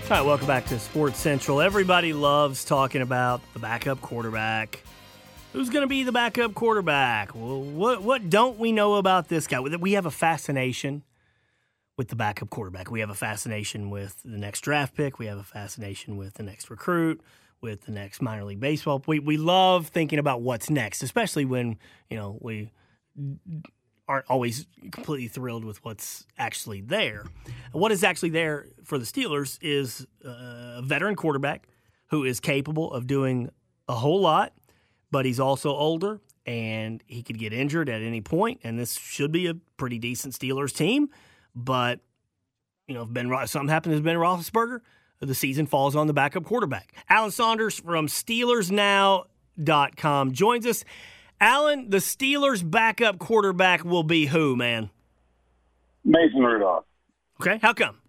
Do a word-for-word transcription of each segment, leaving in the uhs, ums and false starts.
All right, welcome back to Sports Central. Everybody loves talking about the backup quarterback. Who's going to be the backup quarterback? Well, what what don't we know about this guy? We have a fascination with the backup quarterback. We have a fascination with the next draft pick. We have a fascination with the next recruit, with the next minor league baseball. We we love thinking about what's next, especially when, you know, we aren't always completely thrilled with what's actually there. What is actually there for the Steelers is a veteran quarterback who is capable of doing a whole lot, but he's also older and he could get injured at any point, and this should be a pretty decent Steelers team. But, you know, if Ben, something happens to Ben Roethlisberger, the season falls on the backup quarterback. Alan Saunders from Steelers Now dot com joins us. Alan, the Steelers' backup quarterback will be who, man? Mason Rudolph. Okay, how come?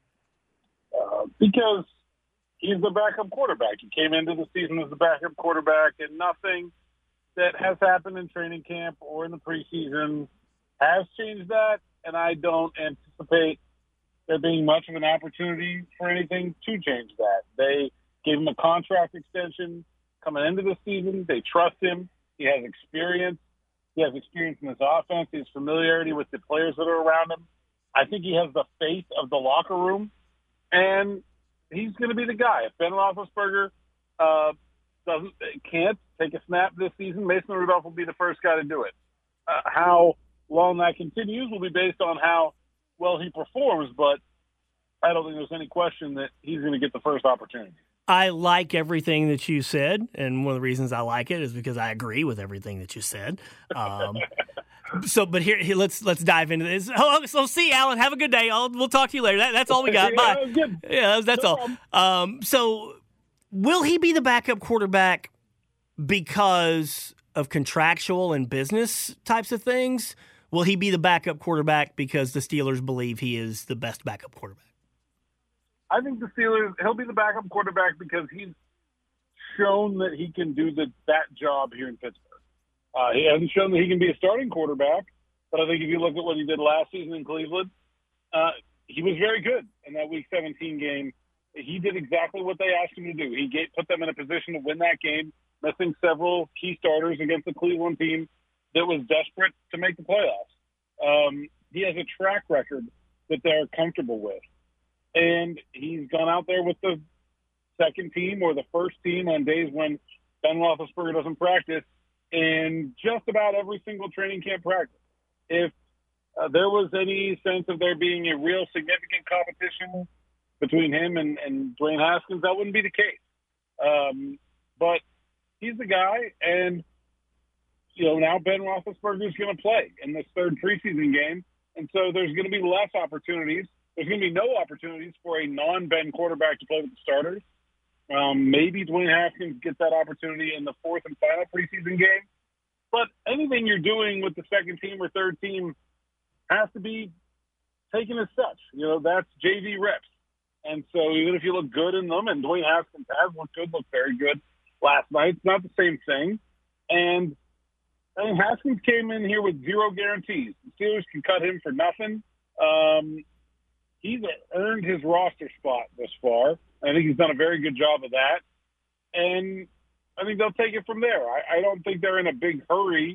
Uh, because he's the backup quarterback. He came into the season as the backup quarterback, and nothing that has happened in training camp or in the preseason has changed that, and I don't anticipate there being much of an opportunity for anything to change that. They gave him a contract extension coming into the season. They trust him. He has experience. He has experience in this offense. He has familiarity with the players that are around him. I think he has the faith of the locker room, and he's going to be the guy. If Ben Roethlisberger uh, doesn't, can't take a snap this season, Mason Rudolph will be the first guy to do it. Uh, how long that continues will be based on how well he performs, but I don't think there's any question that he's going to get the first opportunity. I like everything that you said, and one of the reasons I like it is because I agree with everything that you said. Um, so, but here, here, let's let's dive into this. Oh, so, see, Alan, have a good day. I'll, we'll talk to you later. That, that's all we got. yeah, Bye. Good. Yeah, that's no all. Um, so, will he be the backup quarterback because of contractual and business types of things? Will he be the backup quarterback because the Steelers believe he is the best backup quarterback? I think the Steelers, he'll be the backup quarterback because he's shown that he can do the, that job here in Pittsburgh. Uh, he hasn't shown that he can be a starting quarterback, but I think if you look at what he did last season in Cleveland, uh, he was very good in that Week seventeen game. He did exactly what they asked him to do. He gave, put them in a position to win that game, missing several key starters against the Cleveland team that was desperate to make the playoffs. Um, he has a track record that they're comfortable with. And he's gone out there with the second team or the first team on days when Ben Roethlisberger doesn't practice in just about every single training camp practice. If uh, there was any sense of there being a real significant competition between him and, and Dwayne Haskins, that wouldn't be the case. Um, but he's the guy, and, you know, now Ben Roethlisberger is going to play in this third preseason game, and so there's going to be less opportunities. There's going to be no opportunities for a non-Ben quarterback to play with the starters. Um, maybe Dwayne Haskins gets that opportunity in the fourth and final preseason game. But anything you're doing with the second team or third team has to be taken as such. You know, that's J V reps. And so even if you look good in them, and Dwayne Haskins has looked good, looked very good last night, it's not the same thing. And I mean, Haskins came in here with zero guarantees. The Steelers can cut him for nothing. Um, He's earned his roster spot this far. I think he's done a very good job of that. And I think they'll take it from there. I, I don't think they're in a big hurry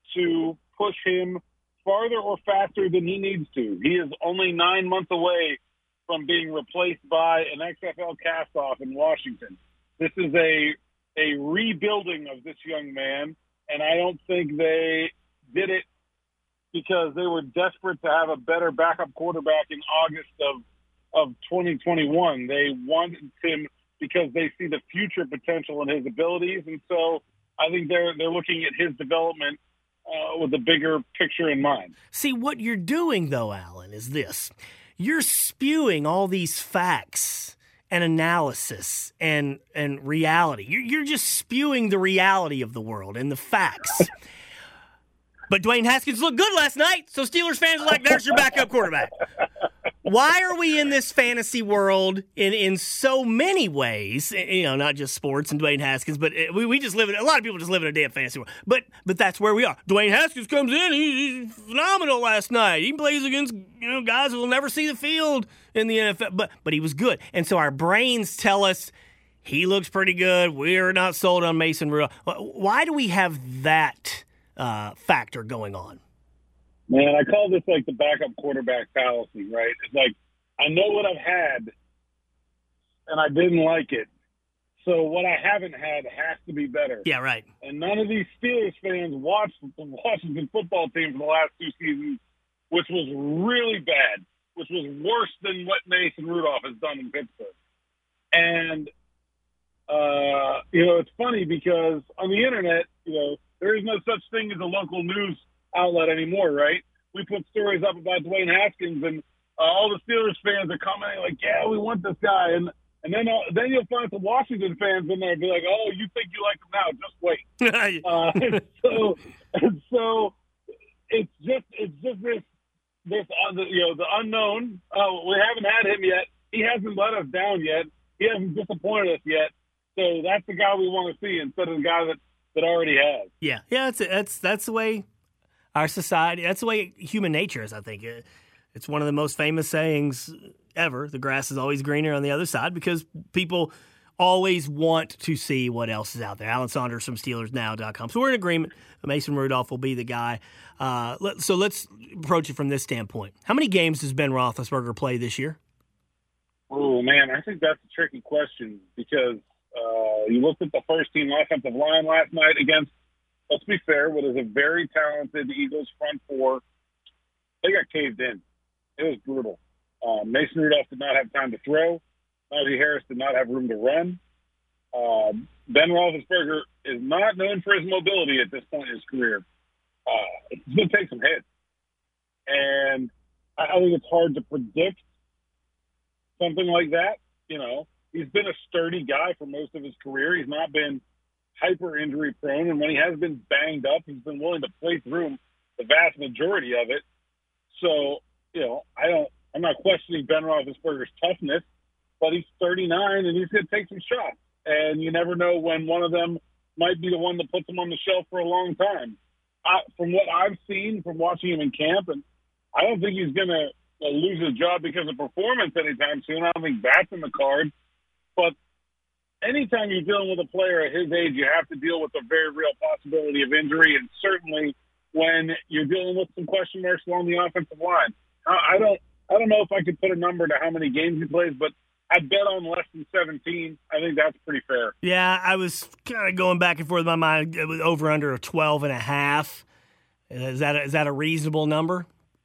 to push him farther or faster than he needs to. He is only nine months away from being replaced by an X F L cast-off in Washington. This is a a rebuilding of this young man, and I don't think they did it because they were desperate to have a better backup quarterback in August of of twenty twenty-one. They wanted him because they see the future potential in his abilities, and so I think they're they're looking at his development uh, with a bigger picture in mind. See, what you're doing, though, Alan, is this. You're spewing all these facts and analysis and, and reality. You're, you're just spewing the reality of the world and the facts. But Dwayne Haskins looked good last night, so Steelers fans are like, there's your backup quarterback. Why are we in this fantasy world in, in so many ways? You know, not just sports and Dwayne Haskins, but we, we just live in, a lot of people just live in a damn fantasy world. But but that's where we are. Dwayne Haskins comes in, he's, he's phenomenal last night. He plays against, you know, guys who will never see the field in the N F L, but but he was good. And so our brains tell us he looks pretty good. We're not sold on Mason Rudolph. Why do we have that uh, factor going on? Man, I call this like the backup quarterback fallacy, right? It's like, I know what I've had, and I didn't like it. So what I haven't had has to be better. Yeah, right. And none of these Steelers fans watched the Washington football team for the last two seasons, which was really bad, which was worse than what Mason Rudolph has done in Pittsburgh. And, uh, you know, it's funny because on the internet, you know, there is no such thing as a local news outlet anymore, right? We put stories up about Dwayne Haskins, and uh, all the Steelers fans are commenting like, "Yeah, we want this guy," and and then uh, then you'll find some Washington fans in there and be like, "Oh, you think you like him now? Just wait." uh, and so and so it's just it's just this this uh, the, you know the unknown. Uh, we haven't had him yet. He hasn't let us down yet. He hasn't disappointed us yet. So that's the guy we want to see instead of the guy that, that already has. Yeah, yeah, that's that's that's the way our society, that's the way human nature is, I think. It's one of the most famous sayings ever. The grass is always greener on the other side because people always want to see what else is out there. Alan Saunders from Steelers Now dot com. So we're in agreement. Mason Rudolph will be the guy. Uh, let, so let's approach it from this standpoint. How many games does Ben Roethlisberger play this year? Oh, man, I think that's a tricky question because uh, you looked at the first team offensive line last night against, let's be fair, what is a very talented Eagles front four. They got caved in. It was brutal. Um, Mason Rudolph did not have time to throw. Najee Harris did not have room to run. Um, Ben Roethlisberger is not known for his mobility at this point in his career. Uh, it's going to take some hits. And I think it's hard to predict something like that. You know, he's been a sturdy guy for most of his career. He's not been hyper injury prone, and when he has been banged up, he's been willing to play through the vast majority of it. So, you know, I don't, I'm not questioning Ben Roethlisberger's toughness, but he's thirty-nine and he's going to take some shots. And you never know when one of them might be the one that puts him on the shelf for a long time. I, from what I've seen from watching him in camp, and I don't think he's going to uh, lose his job because of performance anytime soon. I don't think that's in the cards. But anytime you're dealing with a player at his age, you have to deal with a very real possibility of injury, and certainly when you're dealing with some question marks along the offensive line. I, I don't I don't know if I could put a number to how many games he plays, but I'd bet on less than seventeen. I think that's pretty fair. Yeah, I was kind of going back and forth in my mind. It was over under a twelve and a half. Is that a, is that a reasonable number?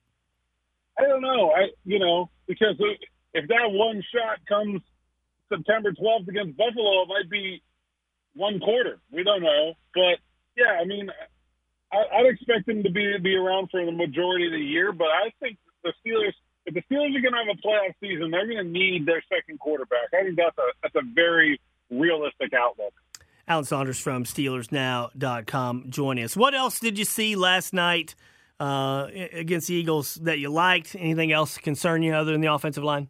I don't know. I you know because if that one shot comes September twelfth against Buffalo, it might be one quarter. We don't know, but yeah, I mean, I, I'd expect him to be be around for the majority of the year. But I think the Steelers. If the Steelers are going to have a playoff season, they're going to need their second quarterback. I think that's a that's a very realistic outlook. Alan Saunders from Steelers Now dot com joining us. What else did you see last night uh, against the Eagles that you liked? Anything else concern you other than the offensive line?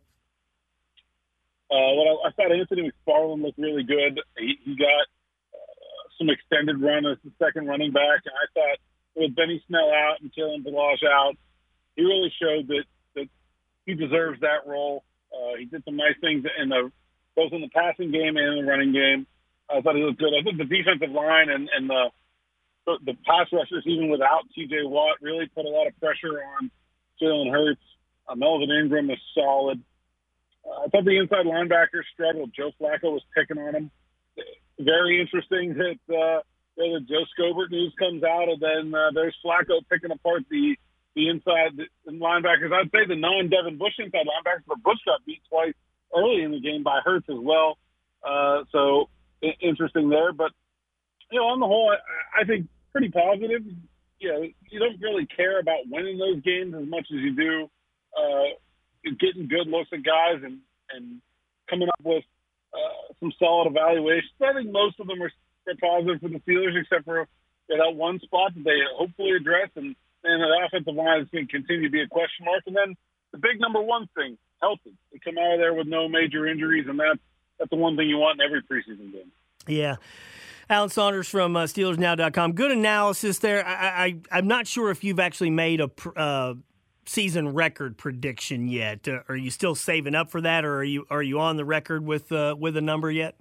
Uh, well, I, I thought Anthony McFarland looked really good. He, he got uh, some extended run as the second running back, and I thought with Benny Snell out and Kalen Ballage out, he really showed that he deserves that role. Uh, he did some nice things in the both in the passing game and in the running game. I thought he looked good. I think the defensive line and, and the the pass rushers, even without T J Watt, really put a lot of pressure on Jalen Hurts. Uh, Melvin Ingram was solid. Uh, I thought the inside linebackers struggled. Joe Flacco was picking on him. Very interesting that uh, you know, the Joe Scobert news comes out, and then uh, there's Flacco picking apart the the inside linebackers. I'd say the non-Devin Bush inside linebackers, but Bush got beat twice early in the game by Hurts as well. Uh, so I- interesting there. But, you know, on the whole, I, I think pretty positive. You know, you don't really care about winning those games as much as you do uh, getting good looks at guys and, and coming up with uh, some solid evaluations. I think most of them are, are positive for the Steelers, except for you know, one spot that they hopefully address, and, and the offensive line is going to continue to be a question mark. And then the big number one thing, healthy. They come out of there with no major injuries, and that's, that's the one thing you want in every preseason game. Yeah. Alan Saunders from uh, Steelers Now dot com. Good analysis there. I, I, I'm not sure if you've actually made a uh, season record prediction yet. Uh, are you still saving up for that, or are you are you on the record with uh, with a number yet?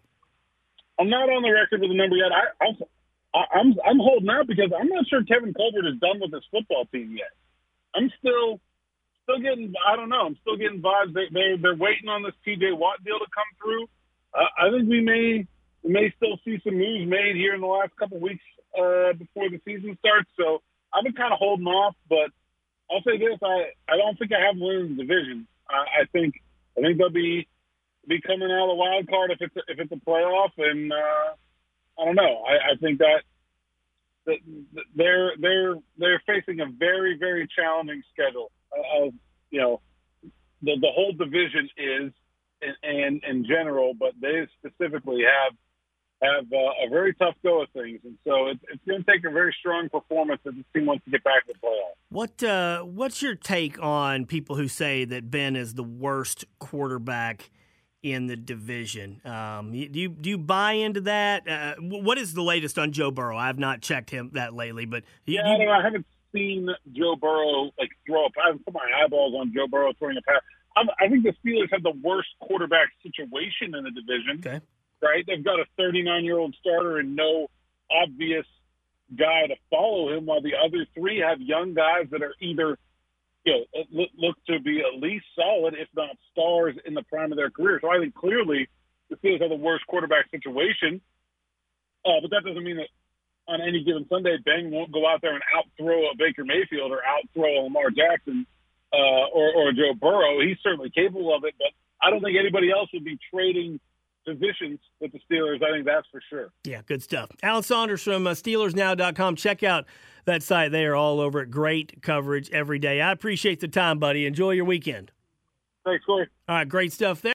I'm not on the record with a number yet. I, I'm I'm I'm holding out because I'm not sure Kevin Colbert is done with his football team yet. I'm still still getting I don't know. I'm still getting vibes. They, they they're waiting on this T J Watt deal to come through. Uh, I think we may. We may still see some moves made here in the last couple of weeks uh, before the season starts. So I've been kind of holding off, but I'll say this: I, I don't think I have them winning the division. I, I think I think they'll be be coming out of the wild card if it's a, if it's a playoff, and uh, I don't know. I, I think that, that they're they're they're facing a very very challenging schedule. Uh, you know, the the whole division is, and in general, but they specifically have. have uh, a very tough go of things. And so it, it's going to take a very strong performance if the team wants to get back to the playoffs. What, uh, what's your take on people who say that Ben is the worst quarterback in the division? Um, do you do you buy into that? Uh, what is the latest on Joe Burrow? I have not checked him that lately, but you, yeah, I, don't know, I haven't seen Joe Burrow like throw up. I haven't put my eyeballs on Joe Burrow throwing a pass. I'm, I think the Steelers have the worst quarterback situation in the division. Okay. Right? They've got a thirty-nine-year-old starter and no obvious guy to follow him, while the other three have young guys that are either, you know, look, look to be at least solid, if not stars, in the prime of their career. So I think clearly the Steelers have the worst quarterback situation. Uh, but that doesn't mean that on any given Sunday, Ben won't go out there and out-throw a Baker Mayfield or out-throw a Lamar Jackson uh, or, or Joe Burrow. He's certainly capable of it, but I don't think anybody else would be trading positions with the Steelers. I think that's for sure. Yeah, good stuff. Alan Saunders from uh, Steelers Now dot com. Check out that site. They are all over it. Great coverage every day. I appreciate the time, buddy. Enjoy your weekend. Thanks, Corey. All right, great stuff there.